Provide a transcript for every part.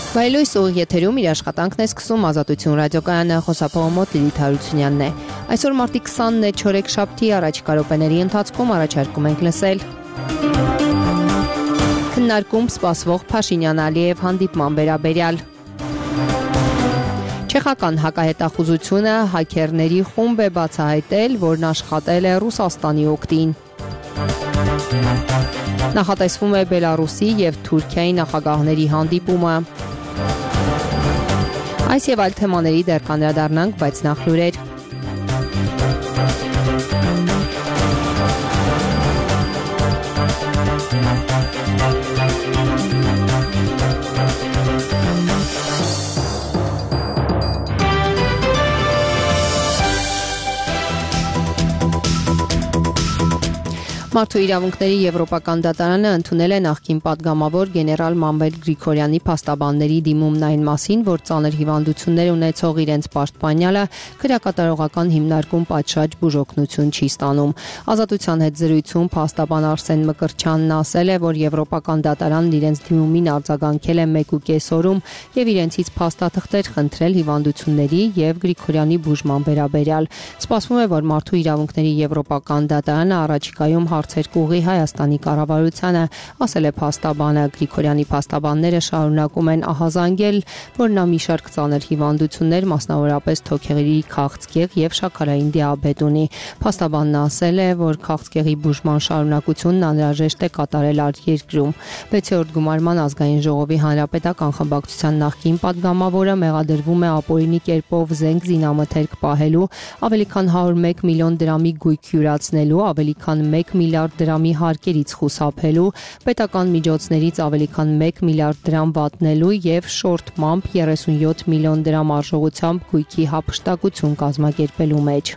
Վայելույս ուղիղ եթերում իր աշխատանքն է սկսում Ազատություն ռադիոկայանը, խոսափողը մոտ Լիլիթ Հարությունյանն է։ Այսօր մարտի 20-ն է, չորեքշաբթի, առաջիկա րոպեների ընթացքում առաջարկում ենք լսել քննարկում սպասվող Փաշինյան-Ալիև հանդիպման վերաբերյալ։ Չեխական հակահետախուզությունը հաքերների խումբ է բացահայտել, որն աշխատել է Ռուսաստանի օգտին։ Նախատեսվում է Բելարուսի և Թուրքիայի նախագահների հանդիպումը։ Այս և այլ թեմաների դեռ կանդրադառնանք, բայց նախ լուրեր։ Մարդու իրավունքների Եվրոպական դատարանը ընդունել է նախկին պատգամավոր գեներալ Մանվել Գրիգորյանի փաստաբանների դիմումն այն մասին, որ ծանր հիվանդություններ ունեցող իրենց պաշտպանյալը քրեակատարողական հիմնարկում պատշաճ բուժօգնություն չի ստանում։ Ազատության հետ զրույցում փաստաբան Արսեն Մկրտչյանն ասել է, որ Եվրոպական դատարանն իրենց դիմումին արձագանքել է 1.5 օրում եւ իրենցից փաստաթղթեր խնդրել հիվանդությունների եւ Գրիգորյանի բուժման վերաբերյալ։ Սպասվում է, որ Մարդու իրավունքների Եվրոպական դատարանը առաջիկայում հարցեր կուղղի Հայաստանի կառավարությանը, ասել է փաստաբանը։ Գրիգորյանի փաստաբանները շարունակում են ահազանգել, որ նա մի շարք ծանր հիվանդություններ, մասնավորապես թոքեղերի քաղցկեղ եւ շաքարային դիաբետ ունի։ Փաստաբանն ասել է, որ քաղցկեղի բուժման շարունակությունն անհրաժեշտ է կատարել արտերկրում։ 6-րդ գումարման ազգային ժողովի հանրապետական խմբակցության նախկին պատգամավորը մեղադրվում է ապօրինի կերպով զենք զինամթերք պահելու, ավելի քան 101 միլիոն դրամի գույք յուրացնելու, ավելի քան 1 միլիարդ դրամի հարկերից խուսափելու, պետական միջոցներից ավելի քան 1 միլիարդ դրամ վատնելու եւ շորթմամբ 37 միլիոն դրամ արժողությամբ գույքի հափշտակություն կազմակերպելու մեջ։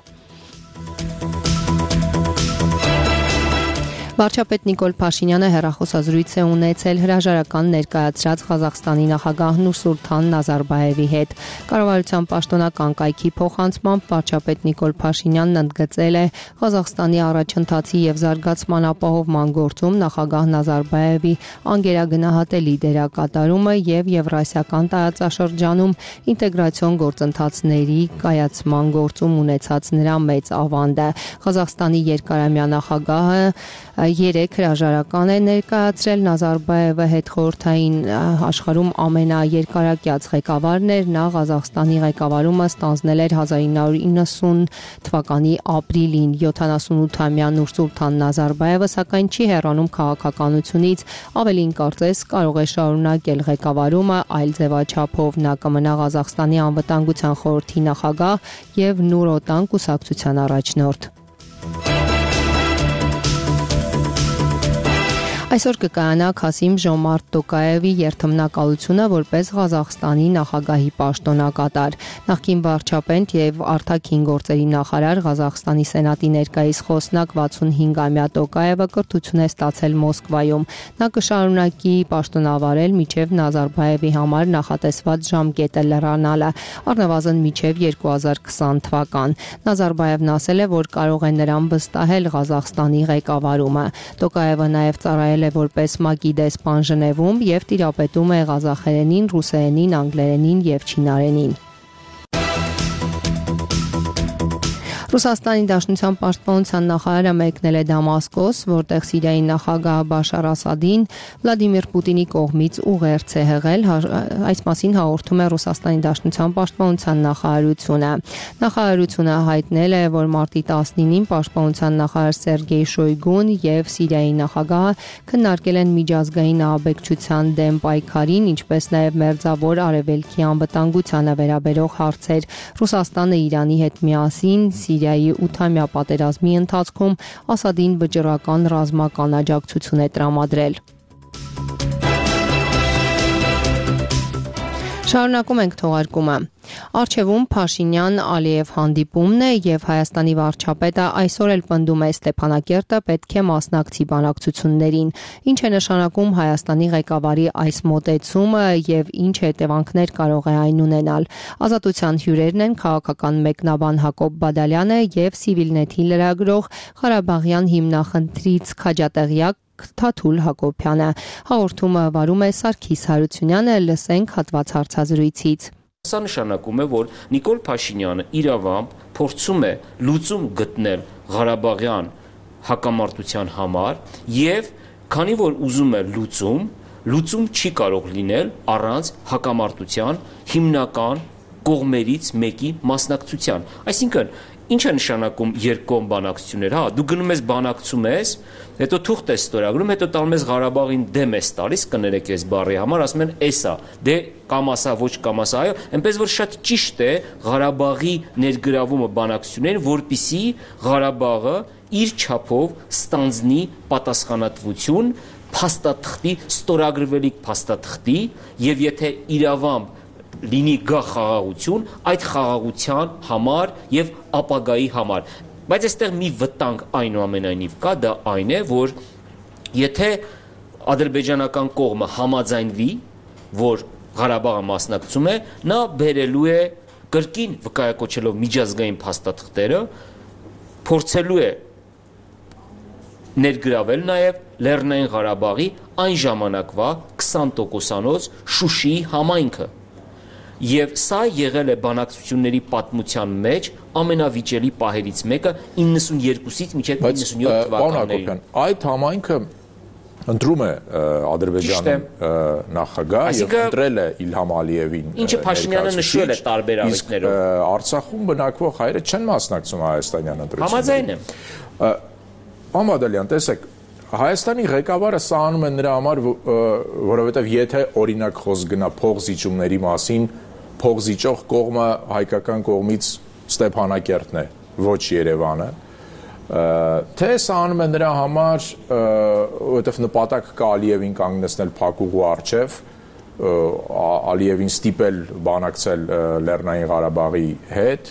Վարչապետ Նիկոլ Փաշինյանը հեռախոսազրույց է ունեցել հրաժարական ներկայացրած Ղազախստանի նախագահ Նուրսուլթան Նազարբաևի հետ։ Կառավարության պաշտոնական կայքի փոխանցմամբ վարչապետ Նիկոլ Փաշինյանն ընդգծել է Ղազախստանի առաջընթացի եւ զարգացման ապահովման գործում նախագահ Նազարբաևի անգերագնահատելի դերակատարումը եւ Եվրասիական տարածաշրջանում ինտեգրացիոն գործընթացների կայացման գործում ունեցած նրա մեծ ավանդը։ Ղազախստանի երկարամյա նախագահը 3 հրաժարական է ներկայացրել Նազարբաևը հետխորհրդային աշխարհում ամենաերկարակյաց ղեկավարն էր, նա Ղազախստանի ղեկավարումը ստանձնել էր 1990 թվականի ապրիլին։ 78-ամյա Նուրսուլթան Նազարբաևը սակայն չի հեռանում քաղաքականությունից, ավելին կարծես կարող է շարունակել ղեկավարումը այլ ձևաչափով։ Նա կմնա Ղազախստանի անվտանգության խորհրդի նախագահ եւ Նուրօտան կուսակցության առաջնորդ։ Այսօր կկայանա Քասիմ Ժոմարտ Տոկաևի երթմնակալությունը որպես Ղազախստանի նախագահի պաշտոնակատար։ Նախկին վարչապետ եւ արտաքին գործերի նախարար Ղազախստանի սենատի ներկայիս խոսնակ 65-ամյա Տոկաևը կրթություն է ստացել Մոսկվայում։ Նա կշարունակի պաշտոնավարել մինչև Նազարբաևի համար նախատեսված ժամկետը լրանալը, առնվազն մինչև 2020 թվական։ Նազարբաևն ասել է, որ կարող է նրան վստահել Ղազախստանի ղեկավարումը։ Տոկաևը նաեւ ծառայել է որպես ՄԱԿ-ի դեսպան Ժնևում եւ տիրապետում է ղազախերենին, ռուսերենին, անգլերենին եւ չինարենին։ Ռուսաստանի Դաշնության պաշտպանության նախարարը մեկնել է Դամասկոս, որտեղ Սիրիայի նախագահ Բաշար Ասադին Վլադիմիր Պուտինի կողմից ուղերձ է հղել, այս մասին հաղորդում է Ռուսաստանի Դաշնության պաշտպանության նախարարությունը։ Նախարարությունը հայտնել է, որ մարտի 19-ին պաշտպանության նախարար Սերգեյ Շոյգուն եւ Սիրիայի նախագահը քննարկել են միջազգային ահաբեկչության դեմ պայքարին, ինչպես նաեւ մերձավոր արևելքի անվտանգությանը վերաբերող հարցեր։ Ռուսաստանը Իրանի հետ միասին Սիրիայի 8-ամյա պատերազմի ընթացքում Ասադին վճռական ռազմական աջակցություն է տրամադրել։ Շարունակում ենք թողարկումը։ Արչևում Փաշինյան-Ալիև հանդիպումն է եւ Հայաստանի վարչապետը այսօր էլ պնդում է Ստեփանակերտը պետք է մասնակցի բանակցություններին։ Ինչ է նշանակում Հայաստանի ղեկավարի այս մոտեցումը եւ ինչ հետևանքներ կարող է այն ունենալ։ Ազատության հյուրերն են քաղաքական մեկնաբան Հակոբ Բադալյանը եւ Civilnet-ի լրագրող Ղարաբաղյան հիմնախնդրից քաջատեղյակ Թաթուլ Հակոբյանը։ Հաղորդումը վարում է Սարգիս Հարությունյանը, լսենք հատված հարցազրույցից։ Սա նշանակում է, որ Նիկոլ Փաշինյանը իրավամբ փորձում է լուծում գտնել Ղարաբաղյան հակամարտության համար եւ քանի որ ուզում է լուծում չի կարող լինել առանց հակամարտության հիմնական կողմերից մեկի մասնակցության։ Այսինքն, ինչ է նշանակում երկկողմ բանակցություններ, հա, դու գնում ես բանակցում ես, հետո թուղթ ես ստորագրում, հետո տալում ես Ղարաբաղին դեմ ես տալիս, կներեք այս բառի համար, ասում են էսա, դե կամ ասա ոչ կամ ասա այո, այնպես որ շատ ճիշտ է Ղարաբաղի ներգրավումը բանակցություններին, որպիսի Ղարաբաղը իր չափով ստանձնի պատասխանատվություն փաստաթղթի, ստորագրվելիք փաստաթղթի եւ եթե իրավամբ լինի գա խաղաղություն, այդ խաղաղության համար եւ ապագայի համար։ Բայց այստեղ մի վտանգ այնուամենայնիվ կա, դա այն է, որ եթե ադրբեջանական կողմը համաձայնվի, որ Ղարաբաղը մասնակցում է, նա բերելու է կրկին վկայակոչելով միջազգային փաստաթղթերը, փորձելու է ներգրավել նաև Լեռնային Ղարաբաղի այն ժամանակվա 20%-անոց Շուշիի համայնքը։ Եվ սա եղել է բանակցությունների պատմության մեջ ամենավիճելի պահերից մեկը 92-ից մինչև 97 թվականներին։ Այդ համայնքը ընտրում է Ադրբեջանի նախագահ եւ ընտրել է Իլհամ Ալիևին։ Ինչը Փաշինյանը նշել է տարբեր առիթներով։ Արցախում բնակվող հայերը չեն մասնակցում հայաստանյան ընտրություններին։ Համաձայն եմ։ Ամադալյան, տեսեք, Հայաստանի ղեկավարը սա անում է նրա համար, որովհետև եթե օրինակ խոսք գնա փողզիջումների մասին, փողզիջող կողմը հայկական կողմից Ստեփանակերտն է, ոչ Երևանը, թե սա անում է նրա համար, որովհետև նպատակ կա Ալիևին կանգնեցնել փակուղու առջև, Ալիևին ստիպել բանակցել Լեռնային Ղարաբաղի հետ,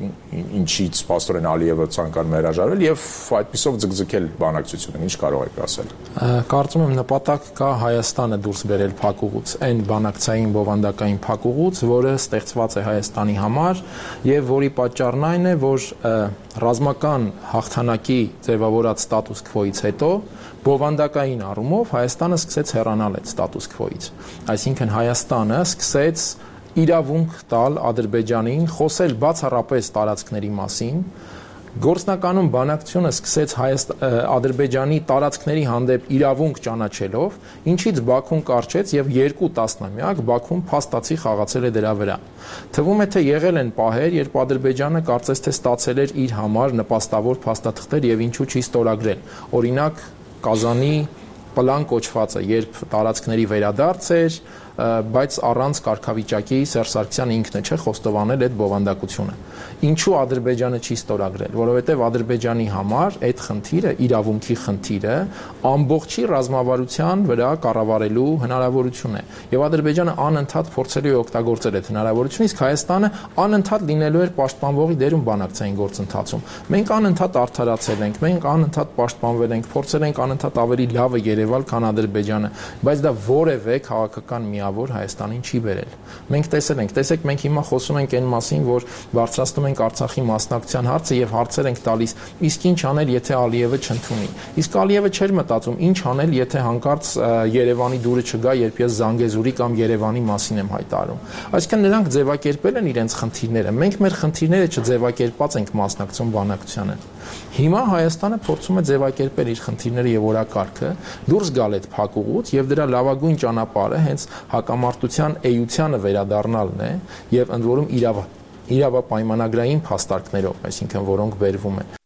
ինչից պաստորեն Ալիևը ցանկանում հրաժարվել եւ այդպիսով ձգձգել բանակցությունը, ինչ կարող եք ասել։ Կարծում եմ նպատակ կա Հայաստանը դուրս բերել փակուղուց, այն բանակցային բովանդակային փակուղուց, որը ստեղծված է Հայաստանի համար եւ որի պատճառն այն է, որ ռազմական հաղթանակի ձևավորած ստատուս քվոից հետո բովանդակային առումով Հայաստանը սկսեց հեռանալ այդ ստատուս քվոից։ Այսինքն Հայաստանը սկսեց իրավունք տալ Ադրբեջանին խոսել բացառապես տարածքների մասին, գործնականում բանակցությունը սկսեց Ադրբեջանի տարածքների հանդեպ իրավունք ճանաչելով, ինչից Բաքուն կարճեց եւ 2 տասնամյակ Բաքուն փաստացի խաղացել է դրա վրա։ Թվում է թե եղել են պահեր, երբ Ադրբեջանը կարծես թե ստացել էր իր համար նպաստավոր փաստաթղթեր եւ ինչու չի ստորագրել։ Օրինակ Կազանի պլան կոչվածը, երբ տարածքների վերադարձ էր, բայց առանց կարգավիճակի Սերժ Սարգսյանը ինքն է խոստովանել այդ բովանդակությունը։ Ինչու Ադրբեջանը չի ստորագրել, որովհետև Ադրբեջանի համար այդ խնդիրը, իրավունքի խնդիրը ամբողջի ռազմավարության վրա կառավարելու հնարավորություն է։ Եվ Ադրբեջանը անընդհատ փորձելու է օգտագործել այդ հնարավորությունը, իսկ Հայաստանը անընդհատ լինելու էր պաշտպանվողի դերում բանակցային գործընթացում։ Մենք անընդհատ արդարացել ենք, մենք անընդհատ պաշտպանվել ենք, փորձել ենք անընդհատ ավելի լավը երևալ, քան Ադրբեջանը, բայց դա որևէ քաղաքական միավոր Հայաստանին չի բերել։ Մենք տեսել ենք, տեսեք, մենք հիմա խոսում ենք այն մասին, որ բարձրացնում ենք Արցախի մասնակցության հարցը եւ հարցեր ենք տալիս, իսկ ինչ անել, եթե Ալիևը չընդունի։ Իսկ Ալիևը չէր մտածում, ինչ անել, եթե հանկարծ Երևանի դուրը չգա, երբ ես Զանգեզուրի կամ Երևանի մասին եմ հայտարարում։ Այսինքն նրանք ձևակերպել են իրենց խնդիրները։ Մենք մեր խնդիրները չձևակերպած ենք մասնակցում բանակցությանը։ Հիմա Հայաստանը փորձում է ձևակերպել իր խնդիրները եւ օրակարգը, դուրս գալ այդ փակուղուց եւ դրա լավագույն ճանապարհը հենց հակամարտության էությանը վերադառնալն է եւ ընդ որում իրավապայմանագրային փաստարկներով, այսինքն որոնք բերվում են։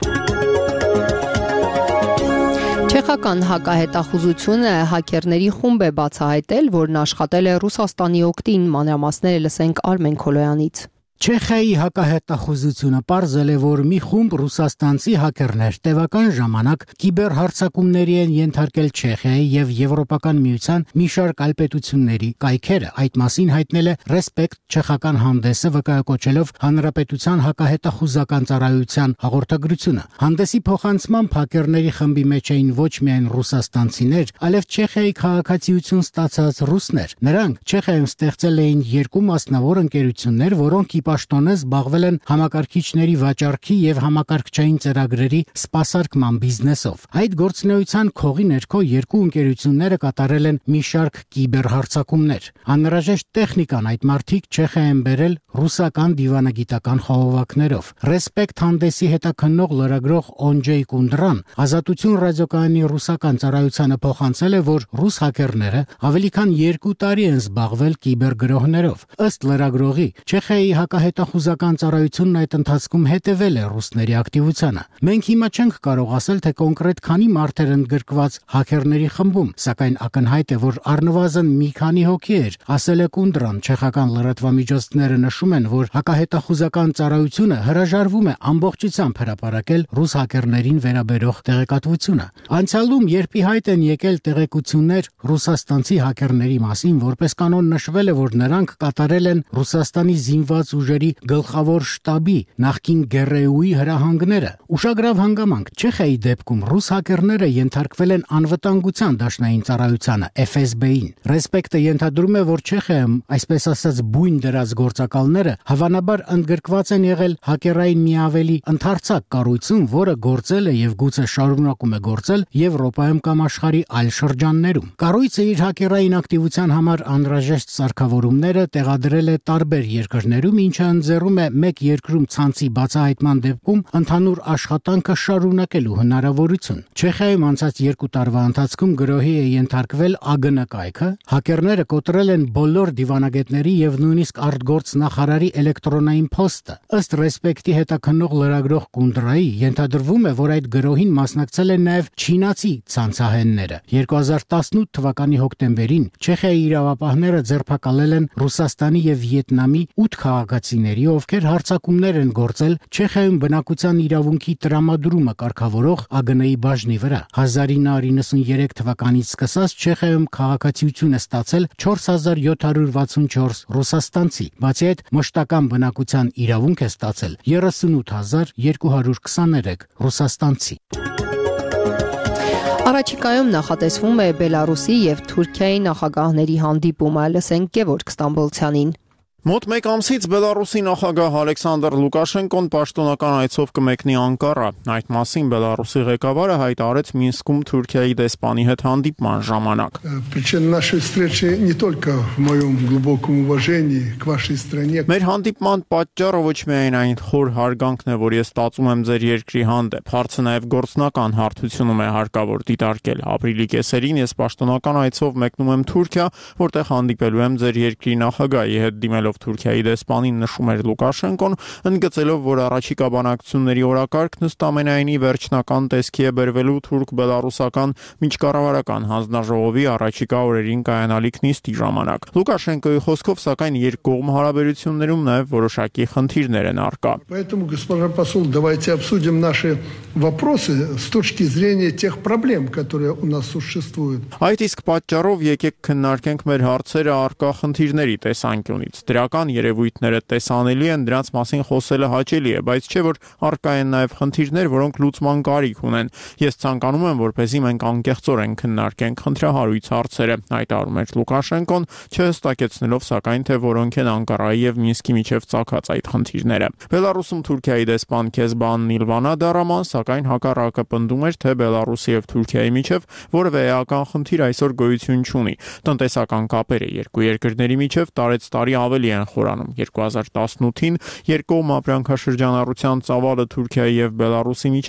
Չեխական հակահետախուզությունը հաքերների խումբ է բացահայտել, որն աշխատել է Ռուսաստանի օգտին, մանրամասները լսենք Արմեն Քոլոյանից։ Չեխիայի հակահետախուզությունը պարզել է, որ մի խումբ ռուսաստանցի հաքերներ տևական ժամանակ կիբերհարձակումների են ենթարկել Չեխիայի եւ Եվրոպական միության մի շարք այլ պետությունների կայքերը։ Այդ մասին հայտնել է Respect չեխական հանդեսը, վկայակոչելով Հանրապետության հակահետախուզական ծառայության հաղորդագրությունը։ Հանդեսի փոխանցմամբ հաքերների խմբի մեջ էին ոչ միայն ռուսաստանցիներ, այլև Չեխիայի քաղաքացիություն ստացած ռուսներ։ Նրանք Չեխիայում ստեղծել էին 2 մասնավոր ընկերություններ, որոնք պաշտոնը զբաղվել են համակարգիչների վաճառքի եւ համակարգչային ծրագրերի սպասարկման բիզնեսով։ Այդ գործունեության քողի ներքո երկու ընկերությունները կատարել են մի շարք կիբերհարձակումներ։ Անհրաժեշտ տեխնիկան այդ մարդիկ Չեխիա են բերել ռուսական դիվանագիտական խաղովակներով։ Ռեսպեկտ հանդեսի հետաքննող լրագրող Օնջեյ Կունդրան Ազատություն ռադիոկայանի ռուսական ծառայությանը փոխանցել է, որ ռուս հակերները ավելի քան 2 տարի են զբաղվել կիբերգրոհներով։ Ըստ լրագրողի, Չեխիայի հակահետախուզական ծառայությունն այդ ընթացքում հետևել է ռուսների ակտիվությանը։ Մենք հիմա չենք կարող ասել, թե կոնկրետ քանի մարդեր ընդգրկված հակերների խմբում, սակայն ակնհայտ է, որ առնվազն մի քանի հոգի էր, ասել է Կունդրան։ Չեխական լրատվամիջոցները նշում են, որ հակահետախուզական ծառայությունը հրաժարվում է ամբողջությամբ հրապարակել ռուս հակերներին վերաբերող տեղեկատվությունը։ Անցյալում, երբ ի հայտ են եկել տեղեկություններ ռուսաստանցի հակերների մասին, որպես կանոն նշվել է, որ նրանք կատարել են Ռուսաստանի զինված ուժերի գլխավոր շտաբի նախկին ԳՌՈ-ի հրահանգները։ Ուշագրավ հանգամանք, Չեխիայի դեպքում ռուս հակերները ենթարկվել են անվտանգության դաշնային ծառայությանը FSB-ին։ Ռեսպեկտը ենթադրում է, որ Չեխիայում, այսպես ասած, բույն դրած գործակալները հավանաբար ընդգրկված են եղել հակերային մի ավելի ընդարձակ կառույցում, որը գործել է եւ գուցե շարունակում է գործել Եվրոպայում կամ աշխարհի այլ շրջաններում։ Կառույցը իր հակերային ակտիվության համար անհրաժեշտ սարքավորումները տեղադրել է տարբեր երկրներում, ինչը ընձեռում է մեկ երկրում ցանցի բացահայտման դեպքում ընդհանուր աշխատանքը շարունակելու հնարավորություն։ Չեխիայում անցած 2 տարվա ընթացքում գրոհի է ենթարկվել ԱԳՆ կայքը, հակերները կոտրել են բոլոր դիվանագետների եւ նույնիսկ արտգործնախարարի էլեկտրոնային փոստը։ Ըստ Ռեսպեկտի հետաքննող լրագրող Կունդրայի, ենթադրվում է, որ այդ գրոհին մասնակցել են նաեւ չինացի ցանցահենները։ 2018 թվականի հոկտեմբերին Չեխիայի իրավապահները ձերբակալել են Ռուսաստանի եւ Վիետնամի 8 քաղաքացիների, ովքեր հարձակումներ են գործել Չեխիայում բնակության իրավունքի տրամադրումը կարգավորող ԱԳՆ-ի բաժնի վրա։ 1993 թվականից սկսած Չեխիայում քաղաքացիություն է ստացել 4764 ռուսաստանցի։ Բացի այդ, մշտական բնակության իրավունք է ստացել 38223 ռուսաստանցի։ Առաջիկայում նախատեսվում է Բելարուսի եւ Թուրքիայի նախագահների հանդիպումը, լսենք Գևորգ Ստամբոլցյանին։ Մոտ մեկ ամսից Բելարուսի նախագահ Ալեքսանդր Լուկաշենկոն պաշտոնական այցով կմեկնի Անկարա։ Այդ մասին Բելարուսի ղեկավարը հայտարարեց Մինսկում Թուրքիայի դեսպանի հետ հանդիպման ժամանակ։ Մեր հանդիպման պատճառը ոչ միայն այն խոր հարգանքն է, որ ես ստացում եմ ձեր երկրի հանդեպ, հարցը նաև գործնական հարթությունում է հարկավոր դիտարկել։ Ապրիլի կեսերին ես պաշտոնական այցով մեկնում եմ Թուրքիա, որտեղ հանդիպելու եմ ձեր երկրի նախագահի հետ դիմելով Թուրքիայի դեսպանին, նշում էր Լուկաշենկոն, ընդգծելով, որ առաջիկա բանակցությունների օրակարգն ըստ ամենայնի վերջնական տեսքի է բերվելու թուրք-բելարուսական միջկառավարական հանձնաժողովի առաջիկա օրերին կայանալիք նիստի ժամանակ։ Լուկաշենկոյի խոսքով, սակայն, երկկողմ հարաբերություններում նաև որոշակի խնդիրներ են առկա։ Поэтому, господин посол, давайте обсудим наши вопросы с точки зрения тех проблем, которые у нас существуют. Այդ իսկ պատճառով եկեք քննարկենք մեր հարցերը առկա խնդիրների տեսանկյունից։ Դրական երևույթները տեսանելի են, դրանց մասին խոսելը հաճելի է, բայց չէ որ առկա են նաև խնդիրներ, որոնք լուծման կարիք ունեն։ Ես ցանկանում եմ, որպեսզի մենք անկեղծորեն քննարկենք խնդրահարույց հարցերը, հայտարարում էր Լուկաշենկոն, չհստակեցնելով սակայն թե որոնք են Անկարայի եւ Մինսկի միջև ծագած այդ խնդիրները։ Բելարուսում Թուրքիայի դեսպան Քեզբան Նիլվանա Դարաման, սակայն հակառակը պնդում էր, թե Բելարուսի եւ Թուրքիայի միջև որևէ էական խնդիր այսօր գոյություն չունի։ Տնտեսական կապերը երկու երկրների միջև տարեց տարի ավելի են խորանում։ 2018-ին երկկողմ ապրանքաշրջանառության ծավալը Թուրքիայի եւ Բելարուսի միջև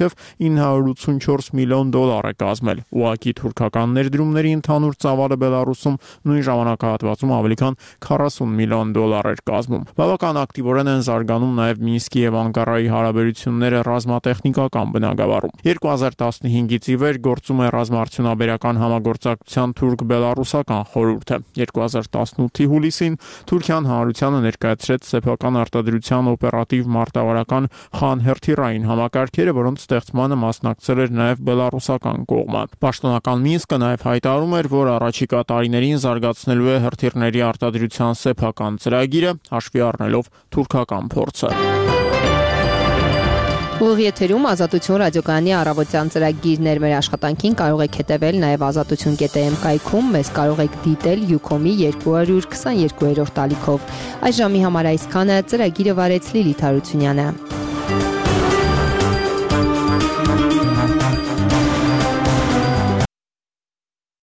984 միլիոն դոլար է կազմել։ Ուղղակի թուրքական ներդրումների ընդհանուր ծավալը Բելարուսում նույն ժամանակահատվածում ավելի քան 40 միլիոն դոլար էր կազմում։ Բավական ակտիվորեն են զարգանում նաեւ Մինսկի եւ Անկարայի հարաբերությունները ռազմատեխնիկական բնագավառում։ 2015-ից ի վեր գործում է ռազմաարդյունաբերական համագործակցության թուրք-բելարուսական խորհուրդը։ 2018-ի հուլիսին Թուրքիան հանրությանը ներկայացրեց սեփական արտադրության օպերատիվ մարտավարական Խան հերթիրային համակարգերը, որոնց ստեղծմանը մասնակցել էր նաև բելարուսական կողմը։ Պաշտոնական Մինսկը նաև հայտարարում էր, որ առաջիկա տարիներին զարգացնելու է հրթիռների արտադրության սեփական ծրագիրը, հաշվի առնելով թուրքական փորձը։ Ուղիղ եթերում Ազատություն ռադիոկայանի առավոտյան ծրագիրներ մեր աշխատանքին կարող եք հետևել նաև azatutun.am կայքում, մեզ կարող եք դիտել Ucom-ի 222-րդ ալիքով։ Այս ժամի համար այսքանը, ծրագիրը վարեց Լիլիթ Հարությունյանը։